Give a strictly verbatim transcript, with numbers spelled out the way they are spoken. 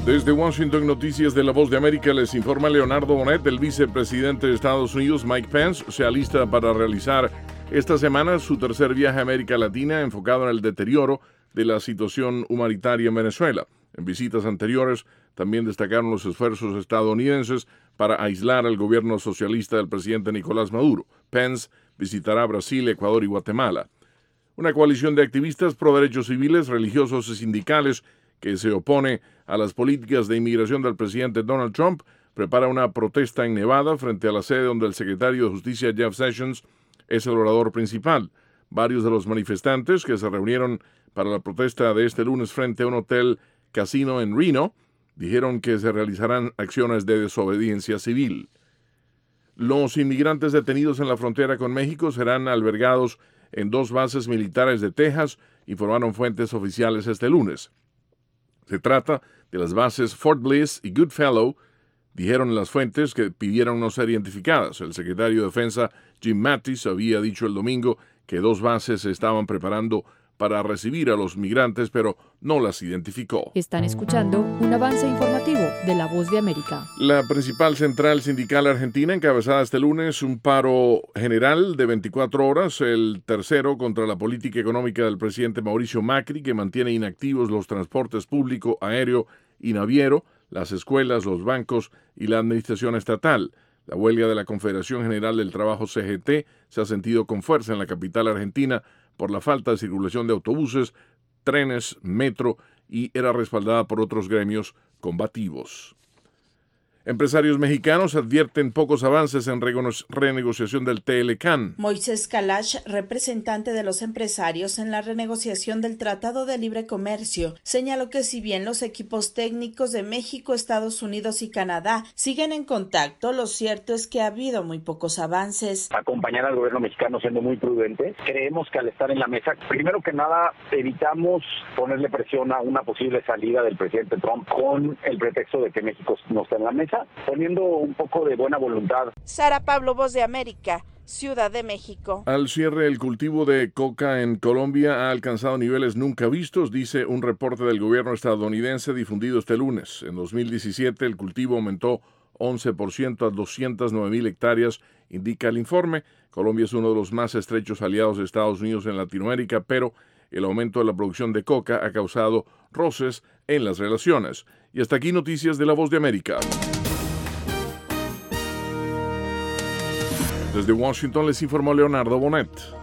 Desde Washington, Noticias de La Voz de América, les informa Leonardo Bonet. El vicepresidente de Estados Unidos, Mike Pence, se alista para realizar esta semana su tercer viaje a América Latina enfocado en el deterioro de la situación humanitaria en Venezuela. En visitas anteriores también destacaron los esfuerzos estadounidenses para aislar al gobierno socialista del presidente Nicolás Maduro. Pence visitará Brasil, Ecuador y Guatemala. Una coalición de activistas pro derechos civiles, religiosos y sindicales que se opone a las políticas de inmigración del presidente Donald Trump prepara una protesta en Nevada frente a la sede donde el secretario de Justicia Jeff Sessions es el orador principal. Varios de los manifestantes que se reunieron para la protesta de este lunes frente a un hotel casino en Reno dijeron que se realizarán acciones de desobediencia civil. Los inmigrantes detenidos en la frontera con México serán albergados en dos bases militares de Texas, informaron fuentes oficiales este lunes. Se trata de las bases Fort Bliss y Goodfellow, dijeron las fuentes que pidieron no ser identificadas. El secretario de Defensa, Jim Mattis, había dicho el domingo que dos bases se estaban preparando para recibir a los migrantes, pero no las identificó. Están escuchando un avance informativo de La Voz de América. La principal central sindical argentina encabezada este lunes un paro general de veinticuatro horas, el tercero contra la política económica del presidente Mauricio Macri, que mantiene inactivos los transportes público, aéreo y naviero, las escuelas, los bancos y la administración estatal. La huelga de la Confederación General del Trabajo C G T se ha sentido con fuerza en la capital argentina por la falta de circulación de autobuses, trenes, metro y era respaldada por otros gremios combativos. Empresarios mexicanos advierten pocos avances en renegociación del T L C A N. Moisés Kalash, representante de los empresarios en la renegociación del Tratado de Libre Comercio, señaló que si bien los equipos técnicos de México, Estados Unidos y Canadá siguen en contacto, lo cierto es que ha habido muy pocos avances. Acompañar al gobierno mexicano siendo muy prudente. Creemos que al estar en la mesa, primero que nada, evitamos ponerle presión a una posible salida del presidente Trump con el pretexto de que México no está en la mesa, poniendo un poco de buena voluntad. Sara Pablo, Voz de América, Ciudad de México. Al cierre, el cultivo de coca en Colombia ha alcanzado niveles nunca vistos, dice un reporte del gobierno estadounidense difundido este lunes. En dos mil diecisiete, el cultivo aumentó once por ciento a doscientas nueve mil hectáreas, indica el informe. Colombia es uno de los más estrechos aliados de Estados Unidos en Latinoamérica, pero el aumento de la producción de coca ha causado roces en las relaciones. Y hasta aquí noticias de La Voz de América. Desde Washington les informó Leonardo Bonet.